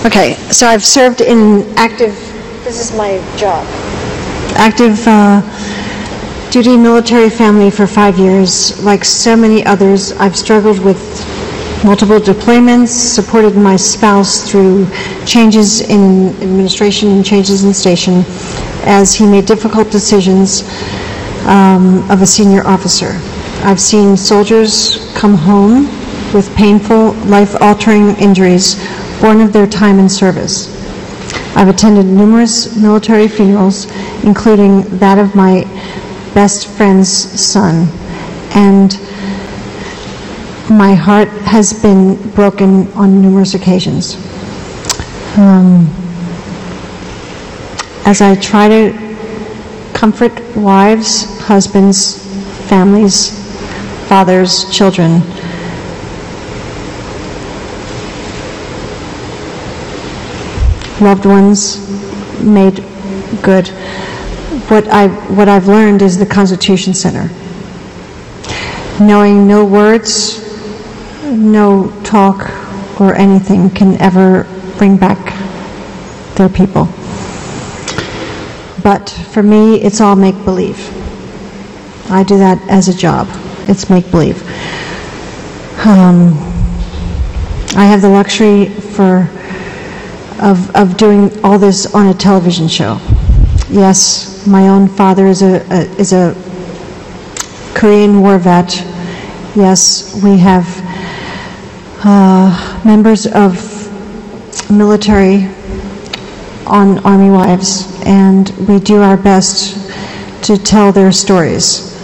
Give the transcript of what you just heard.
Okay, so I've served in active, this is my job, active duty military family for 5 years. Like so many others, I've struggled with multiple deployments, supported my spouse through changes in administration and changes in station as he made difficult decisions of a senior officer. I've seen soldiers come home with painful, life-altering injuries born of their time in service. I've attended numerous military funerals, including that of my best friend's son, and my heart has been broken on numerous occasions. As I try to comfort wives, husbands, families, fathers, children, loved ones made good, what I've learned is the Constitution Center. Knowing no words, no talk, or anything can ever bring back their people. But for me, it's all make-believe. I do that as a job. It's make-believe. I have the luxury of doing all this on a television show. Yes, my own father is a Korean War vet. Yes, we have members of military on Army Wives, and we do our best to tell their stories.